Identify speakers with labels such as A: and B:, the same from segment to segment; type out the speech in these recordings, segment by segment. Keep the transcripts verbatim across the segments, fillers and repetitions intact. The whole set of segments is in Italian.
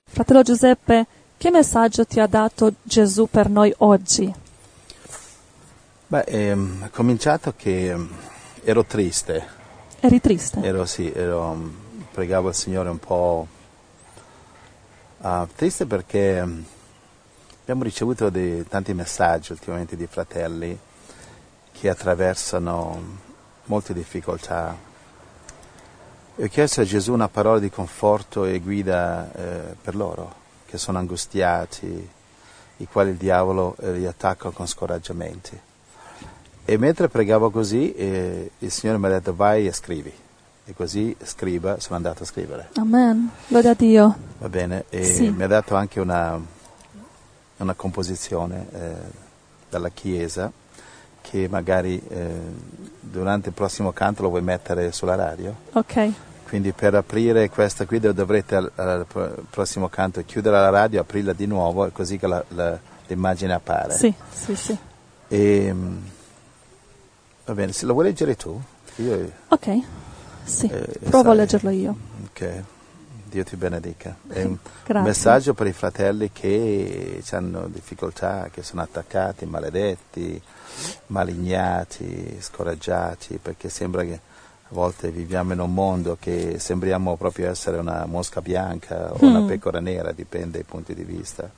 A: Fratello Giuseppe, che messaggio ti ha dato Gesù per noi oggi?
B: Beh, ehm, è cominciato che ehm, ero triste.
A: Eri triste?
B: Ero, sì, ero, pregavo il Signore un po' uh, triste perché um, abbiamo ricevuto dei, tanti messaggi ultimamente di fratelli che attraversano molte difficoltà. E ho chiesto a Gesù una parola di conforto e guida eh, per loro, che sono angustiati, i quali il diavolo eh, li attacca con scoraggiamenti. E mentre pregavo così, eh, il Signore mi ha detto vai e scrivi. E così scriva, sono andato a scrivere.
A: Amen, lode a Dio.
B: Va bene? E
A: sì.
B: mi ha dato anche una, una composizione eh, dalla Chiesa, che magari eh, durante il prossimo canto lo vuoi mettere sulla radio.
A: Ok.
B: Quindi per aprire questa qui dovrete al, al prossimo canto chiudere la radio, aprirla di nuovo, così che la, la, l'immagine appare.
A: Sì, sì, sì.
B: E, va bene, se lo vuoi leggere tu? Io,
A: ok, sì,
B: eh,
A: provo
B: sai,
A: a leggerlo io.
B: Ok, Dio ti benedica. È un
A: Grazie.
B: messaggio per i fratelli che hanno difficoltà, che sono attaccati, maledetti, malignati, scoraggiati, perché sembra che a volte viviamo in un mondo che sembriamo proprio essere una mosca bianca o mm. una pecora nera, dipende dai punti di vista.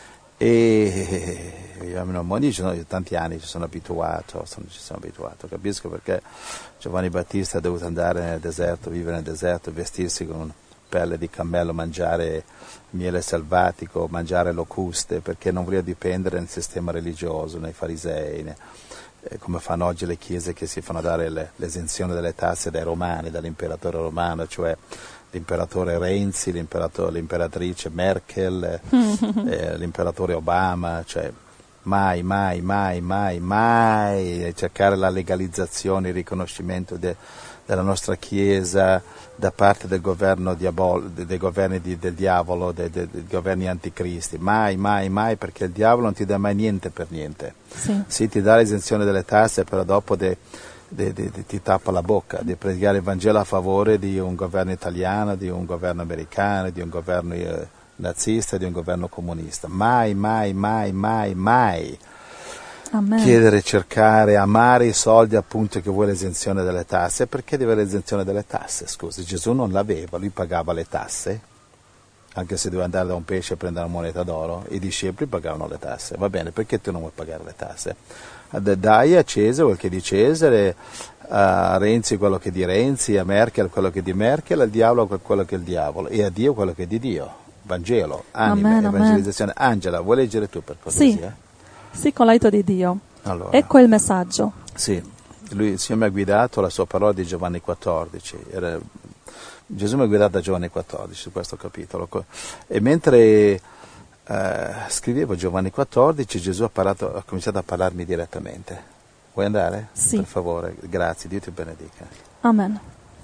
B: E viviamo in un mondo, io ci sono, io tanti anni ci sono abituato, sono, ci sono abituato, capisco perché Giovanni Battista ha dovuto andare nel deserto, vivere nel deserto, vestirsi con pelle di cammello, mangiare miele selvatico, mangiare locuste, perché non voleva dipendere nel sistema religioso, nei farisei, né, eh, come fanno oggi le chiese che si fanno dare le, l'esenzione delle tasse dai romani, dall'imperatore romano, cioè l'imperatore Renzi, l'imperatore, l'imperatrice Merkel, eh, l'imperatore Obama, cioè mai, mai, mai, mai, mai cercare la legalizzazione, il riconoscimento de, della nostra Chiesa da parte del governo diabolo, dei governi di, del diavolo, dei, dei, dei governi anticristi, mai, mai, mai, perché il diavolo non ti dà mai niente per niente.
A: Sì,
B: sì ti dà l'esenzione delle tasse, però dopo de, De, de, de, ti tappa la bocca, di predicare il Vangelo a favore di un governo italiano, di un governo americano, di un governo eh, nazista, di un governo comunista. Mai, mai, mai, mai, mai
A: Amen.
B: Chiedere, cercare, amare i soldi appunto che vuoi l'esenzione delle tasse. Perché deve l'esenzione delle tasse? Scusi, Gesù non l'aveva, lui pagava le tasse, anche se doveva andare da un pesce a prendere una moneta d'oro, i discepoli pagavano le tasse. Va bene, perché tu non vuoi pagare le tasse? Dai a Cesare quel che è di Cesare, a Renzi quello che è di Renzi, a Merkel quello che è di Merkel, al diavolo quello che è il diavolo e a Dio quello che è di Dio. Vangelo, anima,
A: amen,
B: evangelizzazione. Amen. Angela, vuoi leggere tu per cortesia?
A: Sì, sì, con l'aiuto di Dio.
B: Allora,
A: ecco il messaggio.
B: Sì, lui, il Signore mi ha guidato la sua parola di Giovanni quattordici. Era, Gesù mi ha guidato da Giovanni quattordici su questo capitolo. E mentre Uh, scrivevo Giovanni quattordici, Gesù ha, parlato, ha cominciato a parlarmi direttamente. Vuoi andare?
A: Sì.
B: Per favore, grazie, Dio ti benedica.
A: Amen.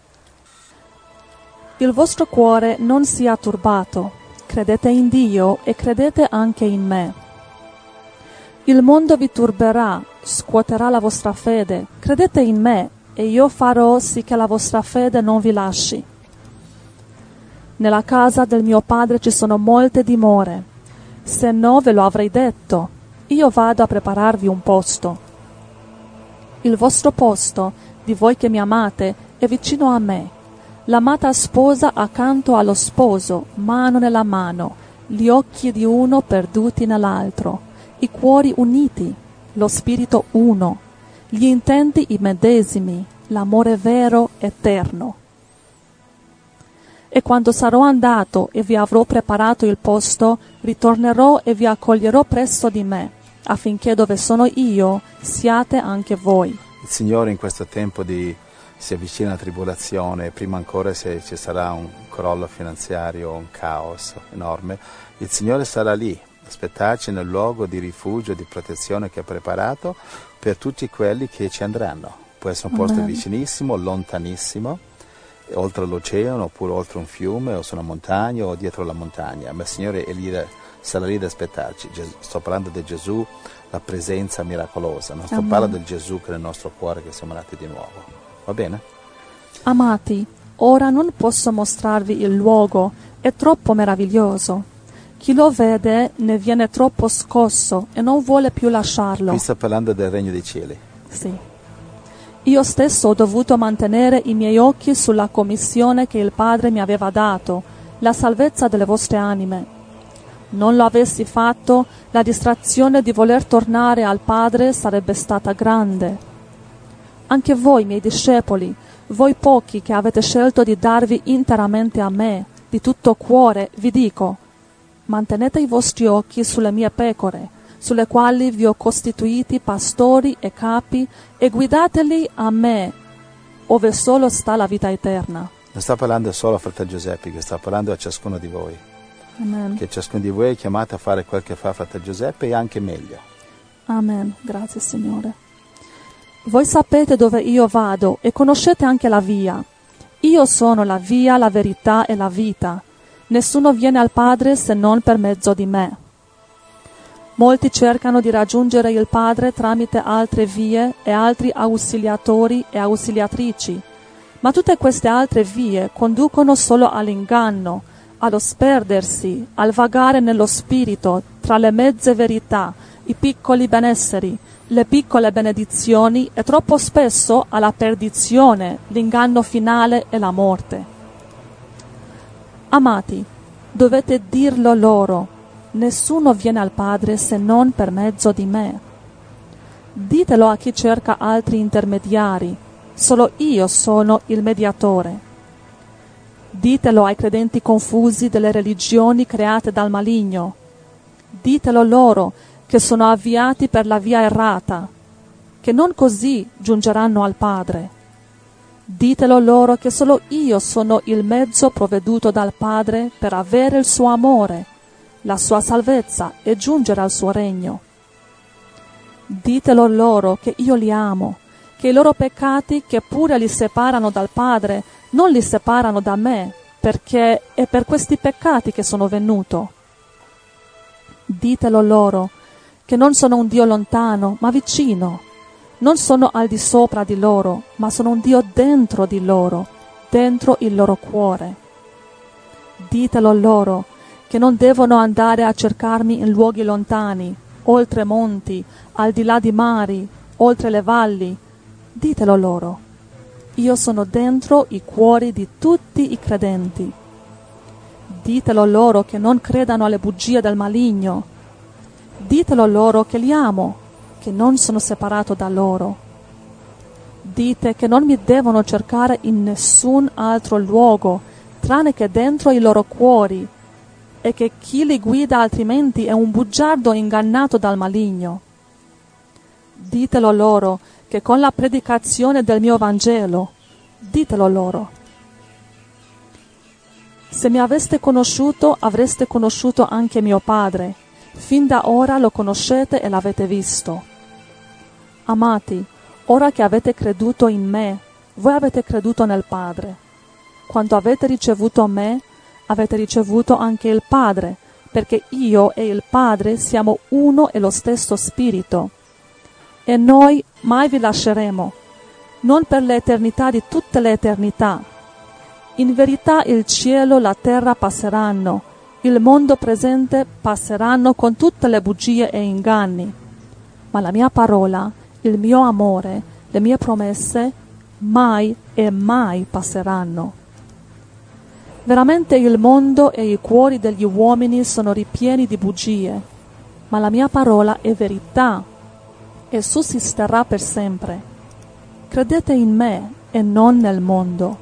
A: Il vostro cuore non sia turbato, credete in Dio e credete anche in me. Il mondo vi turberà, scuoterà la vostra fede, credete in me e io farò sì che la vostra fede non vi lasci. Nella casa del mio padre ci sono molte dimore. Se no ve lo avrei detto, io vado a prepararvi un posto. Il vostro posto, di voi che mi amate, è vicino a me. L'amata sposa accanto allo sposo, mano nella mano, gli occhi di uno perduti nell'altro, i cuori uniti, lo spirito uno, gli intenti i medesimi, l'amore vero, eterno. E quando sarò andato e vi avrò preparato il posto, ritornerò e vi accoglierò presso di me, affinché dove sono io siate anche voi.
B: Il Signore in questo tempo di, si avvicina alla tribolazione, prima ancora se ci sarà un crollo finanziario, un caos enorme, il Signore sarà lì, aspettarci nel luogo di rifugio, di protezione che ha preparato per tutti quelli che ci andranno. Può essere un posto Amen. Vicinissimo, lontanissimo, oltre l'oceano, oppure oltre un fiume, o su una montagna, o dietro la montagna, ma il Signore è lì, sarà lì ad aspettarci. Gesù, sto parlando di Gesù, la presenza miracolosa, non sto
A: Amen.
B: parlando del Gesù che è nel nostro cuore, che siamo nati di nuovo. Va bene?
A: Amati, ora non posso mostrarvi il luogo, è troppo meraviglioso. Chi lo vede ne viene troppo scosso e non vuole più lasciarlo.
B: Qui sta parlando del regno dei cieli.
A: Sì. Io stesso ho dovuto mantenere i miei occhi sulla commissione che il Padre mi aveva dato, la salvezza delle vostre anime. Non lo avessi fatto, la distrazione di voler tornare al Padre sarebbe stata grande. Anche voi, miei discepoli, voi pochi che avete scelto di darvi interamente a me, di tutto cuore, vi dico, mantenete i vostri occhi sulle mie pecore, sulle quali vi ho costituiti pastori e capi, e guidateli a me, ove solo sta la vita eterna.
B: Non sta parlando solo a fratello Giuseppe, che sta parlando a ciascuno di voi.
A: Amen.
B: Che ciascuno di voi è chiamato a fare quel che fa fratello Giuseppe e anche meglio.
A: Amen. Grazie, Signore. Voi sapete dove io vado e conoscete anche la via. Io sono la via, la verità e la vita. Nessuno viene al Padre se non per mezzo di me. Molti cercano di raggiungere il Padre tramite altre vie e altri ausiliatori e ausiliatrici, ma tutte queste altre vie conducono solo all'inganno, allo sperdersi, al vagare nello spirito tra le mezze verità, i piccoli benesseri, le piccole benedizioni e troppo spesso alla perdizione, l'inganno finale e la morte. Amati, dovete dirlo loro, nessuno viene al Padre se non per mezzo di me. Ditelo a chi cerca altri intermediari, solo io sono il mediatore. Ditelo ai credenti confusi delle religioni create dal maligno. Ditelo loro che sono avviati per la via errata, che non così giungeranno al Padre. Ditelo loro che solo io sono il mezzo provveduto dal Padre per avere il suo amore, la sua salvezza e giungere al suo regno. Ditelo loro che io li amo, che i loro peccati, che pure li separano dal Padre, non li separano da me, perché è per questi peccati che sono venuto. Ditelo loro che non sono un Dio lontano, ma vicino. Non sono al di sopra di loro, ma sono un Dio dentro di loro, dentro il loro cuore. Ditelo loro che non devono andare a cercarmi in luoghi lontani, oltre monti, al di là di mari, oltre le valli. Ditelo loro. Io sono dentro i cuori di tutti i credenti. Ditelo loro che non credano alle bugie del maligno. Ditelo loro che li amo, che non sono separato da loro. Dite che non mi devono cercare in nessun altro luogo, tranne che dentro i loro cuori, e che chi li guida altrimenti è un bugiardo ingannato dal maligno. Ditelo loro che con la predicazione del mio Vangelo, ditelo loro. Se mi aveste conosciuto, avreste conosciuto anche mio Padre. Fin da ora lo conoscete e l'avete visto. Amati, ora che avete creduto in me, voi avete creduto nel Padre. Quando avete ricevuto me, avete ricevuto anche il Padre, perché io e il Padre siamo uno e lo stesso Spirito. E noi mai vi lasceremo, non per l'eternità di tutte le eternità. In verità il cielo e la terra passeranno, il mondo presente passeranno con tutte le bugie e inganni, ma la mia parola, il mio amore, le mie promesse mai e mai passeranno. Veramente il mondo e i cuori degli uomini sono ripieni di bugie, ma la mia parola è verità e sussisterà per sempre. Credete in me e non nel mondo.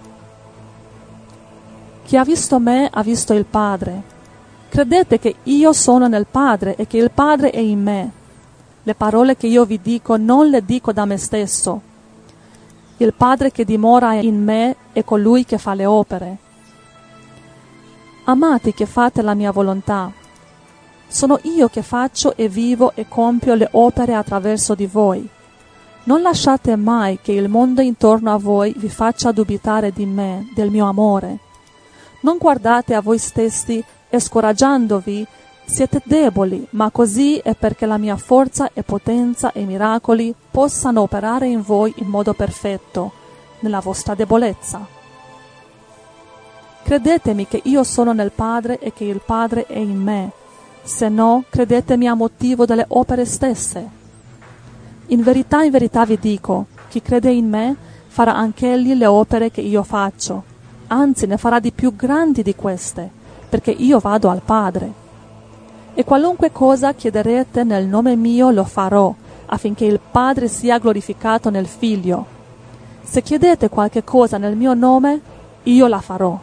A: Chi ha visto me ha visto il Padre. Credete che io sono nel Padre e che il Padre è in me. Le parole che io vi dico non le dico da me stesso. Il Padre che dimora in me è colui che fa le opere. Amati che fate la mia volontà. Sono io che faccio e vivo e compio le opere attraverso di voi. Non lasciate mai che il mondo intorno a voi vi faccia dubitare di me, del mio amore. Non guardate a voi stessi e scoraggiandovi, siete deboli, ma così è perché la mia forza e potenza e miracoli possano operare in voi in modo perfetto, nella vostra debolezza. Credetemi che io sono nel Padre e che il Padre è in me. se no credetemi a motivo delle opere stesse. In verità, in verità vi dico, chi crede in me farà anch'egli le opere che io faccio, anzi ne farà di più grandi di queste, perché io vado al Padre. E qualunque cosa chiederete nel nome mio lo farò, affinché il Padre sia glorificato nel Figlio. Se chiedete qualche cosa nel mio nome, io la farò.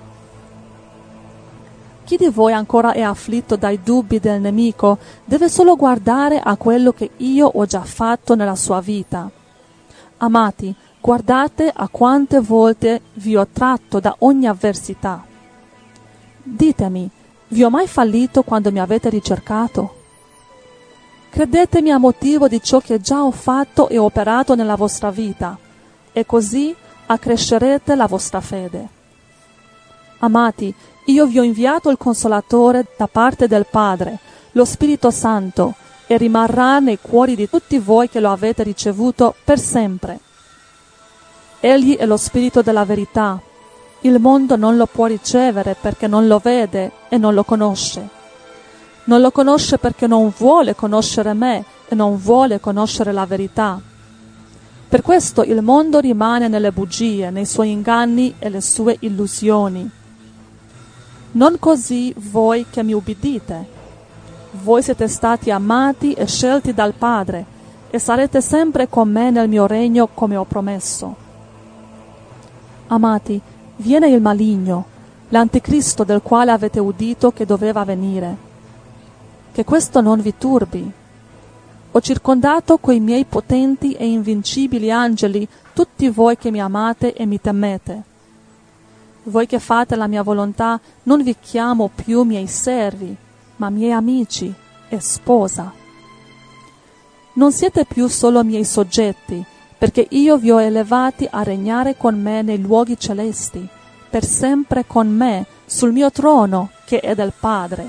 A: Chi di voi ancora è afflitto dai dubbi del nemico deve solo guardare a quello che io ho già fatto nella sua vita. Amati, guardate a quante volte vi ho tratto da ogni avversità. Ditemi, vi ho mai fallito quando mi avete ricercato? Credetemi a motivo di ciò che già ho fatto e operato nella vostra vita, e così accrescerete la vostra fede. Amati, io vi ho inviato il Consolatore da parte del Padre, lo Spirito Santo, e rimarrà nei cuori di tutti voi che lo avete ricevuto per sempre. Egli è lo Spirito della verità. Il mondo non lo può ricevere perché non lo vede e non lo conosce. Non lo conosce perché non vuole conoscere me e non vuole conoscere la verità. Per questo il mondo rimane nelle bugie, nei suoi inganni e le sue illusioni. Non così voi che mi ubbidite. Voi siete stati amati e scelti dal Padre e sarete sempre con me nel mio regno come ho promesso. Amati, viene il maligno, l'anticristo del quale avete udito che doveva venire. Che questo non vi turbi. Ho circondato coi miei potenti e invincibili angeli tutti voi che mi amate e mi temete. Voi che fate la mia volontà non vi chiamo più miei servi, ma miei amici e sposa. Non siete più solo miei soggetti, perché io vi ho elevati a regnare con me nei luoghi celesti, per sempre con me, sul mio trono che è del Padre.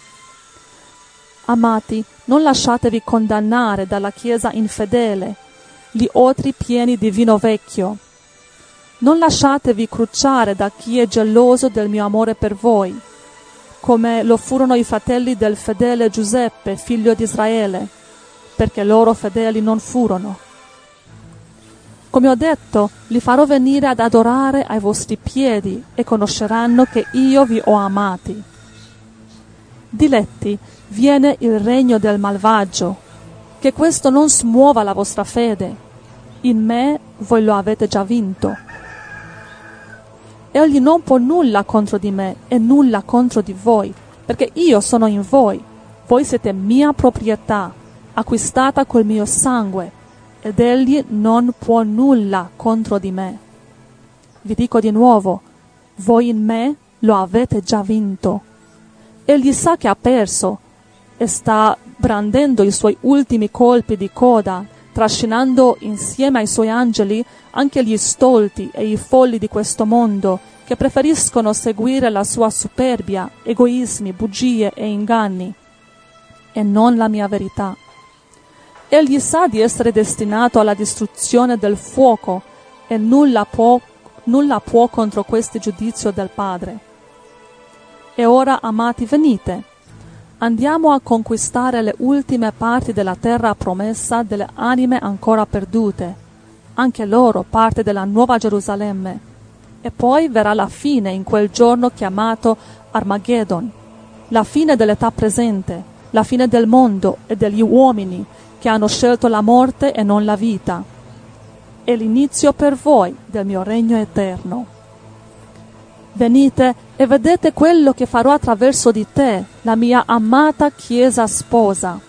A: Amati, non lasciatevi condannare dalla Chiesa infedele, gli otri pieni di vino vecchio. Non lasciatevi crucciare da chi è geloso del mio amore per voi, come lo furono i fratelli del fedele Giuseppe, figlio di Israele, perché loro fedeli non furono. Come ho detto, li farò venire ad adorare ai vostri piedi e conosceranno che io vi ho amati. Diletti, viene il regno del malvagio, che questo non smuova la vostra fede. In me voi lo avete già vinto. Egli non può nulla contro di me e nulla contro di voi, perché io sono in voi. Voi siete mia proprietà, acquistata col mio sangue, ed egli non può nulla contro di me. Vi dico di nuovo, voi in me lo avete già vinto. Egli sa che ha perso e sta brandendo i suoi ultimi colpi di coda, trascinando insieme ai suoi angeli anche gli stolti e i folli di questo mondo, che preferiscono seguire la sua superbia, egoismi, bugie e inganni, e non la mia verità. Egli sa di essere destinato alla distruzione del fuoco, e nulla può, nulla può contro questo giudizio del Padre. E ora, amati, venite. Andiamo a conquistare le ultime parti della terra promessa delle anime ancora perdute, anche loro parte della nuova Gerusalemme. E poi verrà la fine in quel giorno chiamato Armageddon, la fine dell'età presente, la fine del mondo e degli uomini che hanno scelto la morte e non la vita. È l'inizio per voi del mio regno eterno. Venite e vedete quello che farò attraverso di te, la mia amata Chiesa sposa.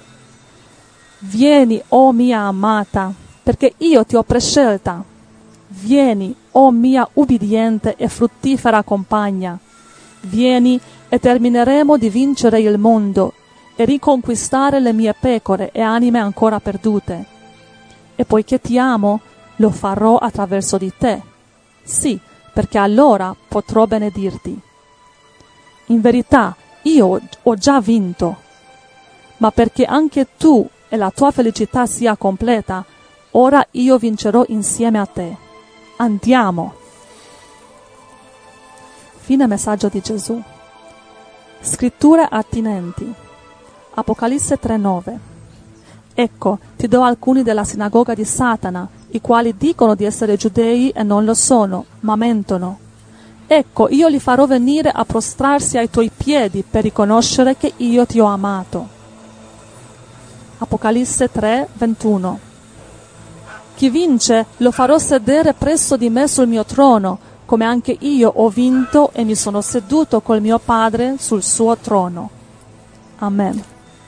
A: Vieni, o mia amata, perché io ti ho prescelta. Vieni, o mia ubbidiente e fruttifera compagna. Vieni e termineremo di vincere il mondo e riconquistare le mie pecore e anime ancora perdute. E poiché ti amo, lo farò attraverso di te. Sì, perché allora potrò benedirti. In verità, io ho già vinto, ma perché anche tu e la tua felicità sia completa, ora io vincerò insieme a te. Andiamo. Fine messaggio di Gesù. Scritture attinenti. Apocalisse tre nove. Ecco, ti do alcuni della sinagoga di Satana, i quali dicono di essere giudei e non lo sono, ma mentono. Ecco, io li farò venire a prostrarsi ai tuoi piedi per riconoscere che io ti ho amato. Apocalisse tre ventuno. Chi vince lo farò sedere presso di me sul mio trono, come anche io ho vinto e mi sono seduto col mio Padre sul suo trono. Amen.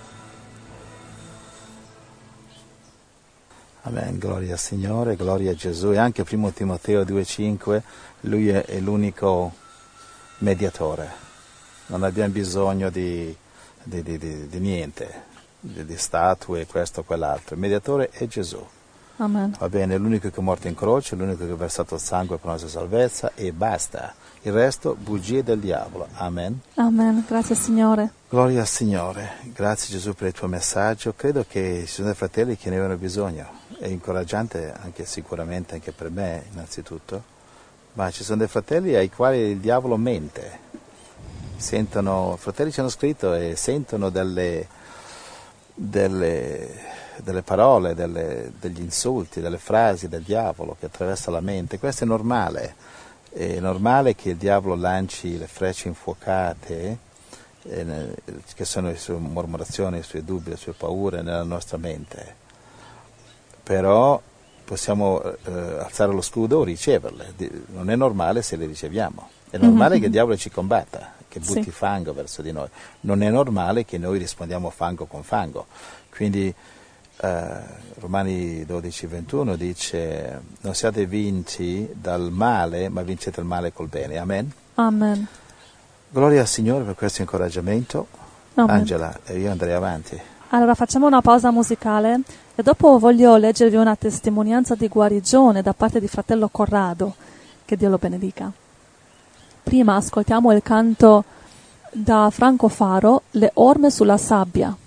B: Amen, gloria al Signore, gloria a Gesù. E anche primo Timoteo due cinque, Lui è, è l'unico mediatore. Non abbiamo bisogno di, di, di, di, di niente, di, di statue, questo o quell'altro. Il mediatore è Gesù.
A: Amen.
B: Va bene, è l'unico che è morto in croce, l'unico che ha versato il sangue per la nostra salvezza e basta. Il resto, bugie del diavolo. Amen.
A: Amen. Grazie Signore.
B: Gloria al Signore. Grazie Gesù per il tuo messaggio. Credo che ci sono dei fratelli che ne avevano bisogno. È incoraggiante anche sicuramente anche per me innanzitutto, ma ci sono dei fratelli ai quali il diavolo mente. Sentono, fratelli ci hanno scritto e sentono delle, delle, delle parole, delle, degli insulti, delle frasi del diavolo che attraversa la mente. Questo è normale. È normale che il diavolo lanci le frecce infuocate, eh, che sono le sue mormorazioni, i suoi dubbi, le sue paure nella nostra mente. Però possiamo eh, alzare lo scudo o riceverle. Non è normale se le riceviamo. È normale mm-hmm. che il diavolo ci combatta, che butti sì. fango verso di noi. Non è normale che noi rispondiamo fango con fango. Quindi eh, Romani dodici ventuno dice: non siate vinti dal male, ma vincete il male col bene. Amen.
A: Amen.
B: Gloria al Signore per questo incoraggiamento. Amen. Angela, e io andrei avanti.
A: Allora facciamo una pausa musicale e dopo voglio leggervi una testimonianza di guarigione da parte di fratello Corrado. Che Dio lo benedica. Prima ascoltiamo il canto da Franco Faro, Le orme sulla sabbia.